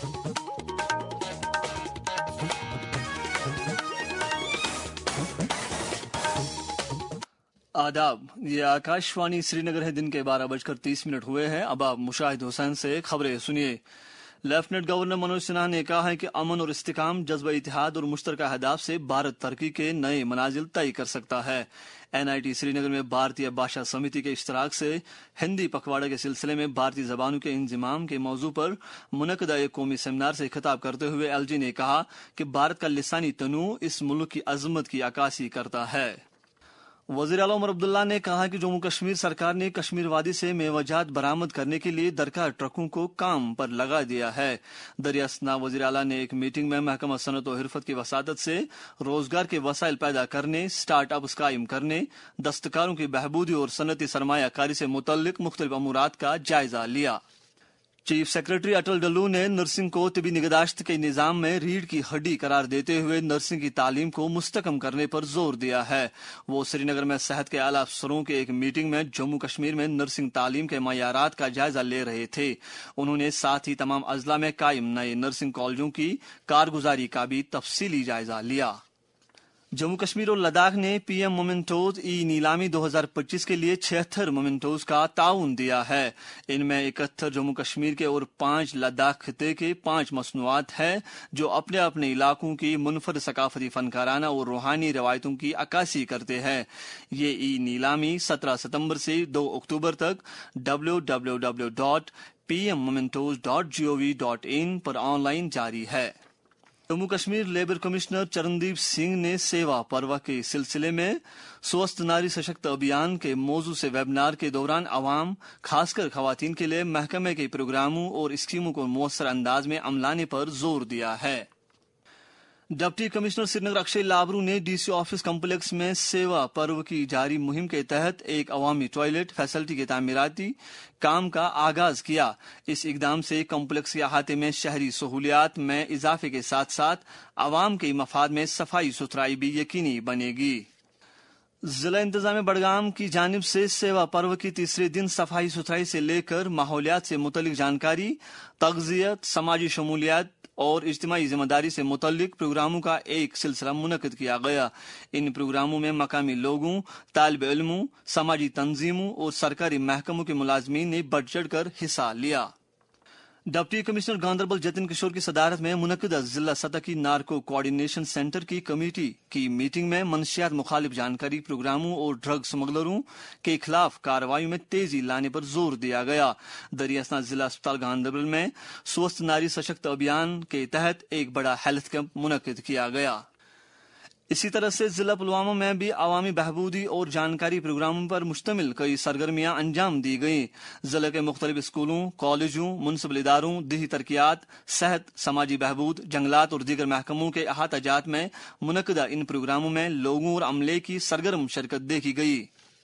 आदाब, ये आकाशवाणी श्रीनगर है। दिन के 12:30 हुए हैं। अब आप मुशाहिद हुसैन से खबरें सुनिए। लेफ्टिनेंट गवर्नर मनोज सिन्हा ने कहा है कि अमन और इस्तिकाम, जज्बा इतिहाद और मुश्तरका अहदाफ से भारत तरक्की के नए मनाजिल तय कर सकता है। NIT श्रीनगर में भारतीय भाषा समिति के इश्तराक से हिंदी पखवाड़ा के सिलसिले में भारतीय जबानों के इंजिमाम के मौजू पर मुनक़दा एक कौमी सेमिनार से खिताब करते हुए LG ने कहा कि भारत का लिसानी तनू इस मुल्क की अजमत की अक्कासी करता है। वज़ीर आला उमर अब्दुल्ला ने कहा कि जम्मू कश्मीर सरकार ने कश्मीर वादी से मेवाजात बरामद करने के लिए दरकार ट्रकों को काम पर लगा दिया है। दरियास्त नाब वज़ीर आला ने एक मीटिंग में महकमा सनत और हिरफत की वसादत से रोजगार के वसाइल पैदा करने, स्टार्ट अप्स कायम करने, दस्तकारों की बहबूदी और सनती सरमायाकारी से मुतल्लिक मुख्तलिफ अमूरात का जायजा लिया। चीफ सेक्रेटरी अटल डल्लू ने नर्सिंग को तिबी निगहदाश्त के निज़ाम में रीढ़ की हड्डी करार देते हुए नर्सिंग की तालीम को मुस्तकम करने पर जोर दिया है। वो श्रीनगर में सेहत के आला अफसरों के एक मीटिंग में जम्मू कश्मीर में नर्सिंग तालीम के मयारात का जायजा ले रहे थे। उन्होंने साथ ही तमाम अजला में कायम नए नर्सिंग कॉलेजों की कारगुजारी का भी तफसीली जायजा लिया। जम्मू कश्मीर और लद्दाख ने PM मोमेंटोज नीलामी 2025 के लिए 76 मोमेंटोज का ताउन दिया है। इनमें 71 जम्मू कश्मीर के और 5 लद्दाख खिते के 5 मसनूआत हैं जो अपने अपने इलाकों की मुनफरद सकाफती फनकाराना और रूहानी रवायतों की अक्कासी करते हैं। ये नीलामी 17 सितंबर से 2 अक्टूबर तक www.pmmomentos.gov.in पर ऑनलाइन जारी है। जम्मू कश्मीर लेबर कमिश्नर चरणदीप सिंह ने सेवा पर्व के सिलसिले में स्वस्थ नारी सशक्त अभियान के मौजू से वेबिनार के दौरान आवाम, खासकर खवातीन के लिए महकमे के प्रोग्रामों और स्कीमों को मुअस्सर अंदाज में अमलाने पर जोर दिया है। डिप्टी कमिश्नर श्रीनगर अक्षय लाबरू ने DC ऑफिस कम्प्लेक्स में सेवा पर्व की जारी मुहिम के तहत एक अवामी टॉयलेट फैसिलिटी के तामीराती काम का आगाज किया। इस इकदाम से कम्प्लेक्स के अहाते में शहरी सहूलियात में इजाफे के साथ साथ आवाम के मफाद में सफाई सुथराई भी यकीनी बनेगी। जिला इंतजाम बडगाम की जानिब से सेवा पर्व की तीसरे दिन सफाई सुथराई से लेकर माहौलियात से मुतल्लिक जानकारी, तग़ज़ियत, समाजी शमूलियत और इज्तिमाई जिम्मेदारी से मुतल्लिक प्रोग्रामों का एक सिलसिला मुनक़िद किया गया। इन प्रोग्रामों में मकामी लोगों, तालिब इल्मों, समाजी तंजीमों और सरकारी महकमों के मुलाजमीन ने बढ़ चढ़ कर हिस्सा लिया। डिप्टी कमिश्नर गांधरबल जतिन किशोर की सदारत में मुनक़िदा जिला सतह की नार्को कोऑर्डिनेशन सेंटर की कमेटी की मीटिंग में मनशियात मुखालिफ जानकारी प्रोग्रामों और ड्रग स्मगलरों के खिलाफ कार्रवाई में तेजी लाने पर जोर दिया गया। दरियासना जिला अस्पताल गांधरबल में स्वस्थ नारी सशक्त अभियान के तहत एक बड़ा हेल्थ कैंप मुनक़िद किया गया। इसी तरह से जिला पुलवामा में भी अवामी बहबूदी और जानकारी प्रोग्रामों पर मुश्तमिल कई सरगर्मियां अंजाम दी गईं। जिले के मुख्तलिफ स्कूलों, कॉलेजों, मुनसिपल इदारों, देही तरक्कियात, सेहत, समाजी बहबूद, जंगलात और दीगर महकमों के अहाताजात में मुनक़िदा इन प्रोग्रामों में लोगों और अमले की सरगर्म शिरकत देखी गई।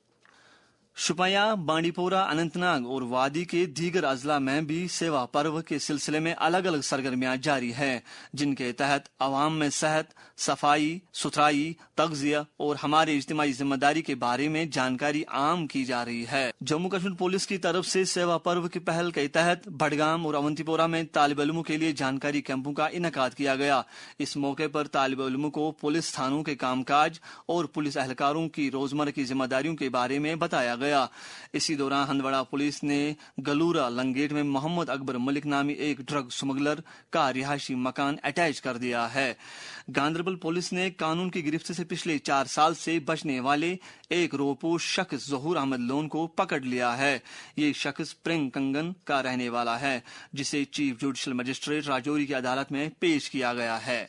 शुपियां, बांडीपोरा, अनंतनाग और वादी के दीगर अजला में भी सेवा पर्व के सिलसिले में अलग अलग सरगर्मियां जारी हैं, जिनके तहत अवाम में सेहत, सफाई सुथराई, तग़ज़िया और हमारे इज्तिमाई जिम्मेदारी के बारे में जानकारी आम की जा रही है। जम्मू कश्मीर पुलिस की तरफ से सेवा पर्व की पहल के तहत बडगाम और अवंतीपोरा में तालिब इल्मों के लिए जानकारी कैंपों का इनेकाद किया गया। इस मौके पर तालिब इल्मों को पुलिस थानों के कामकाज और पुलिस एहलकारों की रोजमर्रा की जिम्मेदारियों के बारे में बताया गया। इसी दौरान हंदवाड़ा पुलिस ने गलूरा लंगेट में मोहम्मद अकबर मलिक नामी एक ड्रग स्मगलर का रिहायशी मकान अटैच कर दिया है। गांधरबल पुलिस ने कानून की गिरफ्त से पिछले 4 साल से बचने वाले एक रोपोश शख्स ज़हूर अहमद लोन को पकड़ लिया है। ये शख्स प्रिंग कंगन का रहने वाला है, जिसे चीफ जुडिशल मजिस्ट्रेट राजौरी की अदालत में पेश किया गया है।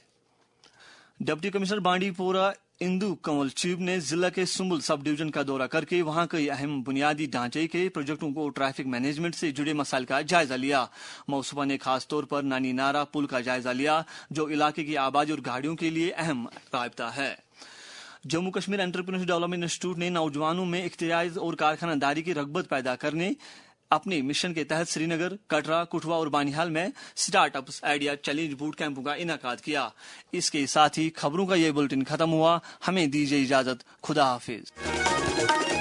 डिप्टी कमिश्नर बांडीपोरा इंदु कंवल चीब ने जिला के सुम्बुल सब डिवीजन का दौरा करके वहां कई अहम बुनियादी ढांचे के प्रोजेक्टों को ट्रैफिक मैनेजमेंट से जुड़े मसाइल का जायजा लिया। मौसूफा ने खास तौर पर नानी नारा पुल का जायजा लिया, जो इलाके की आबादी और गाड़ियों के लिए अहम राबता है। Jammu Kashmir entrepreneurship development institute ने नौजवानों में इख्तियाज और कारखानादारी की रगबत पैदा करने अपने मिशन के तहत श्रीनगर, कटरा, कुठवा और बानिहाल में स्टार्टअप्स आइडिया चैलेंज बूट कैंपों का इनेकाद किया। इसके साथ ही खबरों का ये बुलेटिन खत्म हुआ। हमें दीजिए इजाजत। खुदा हाफिज।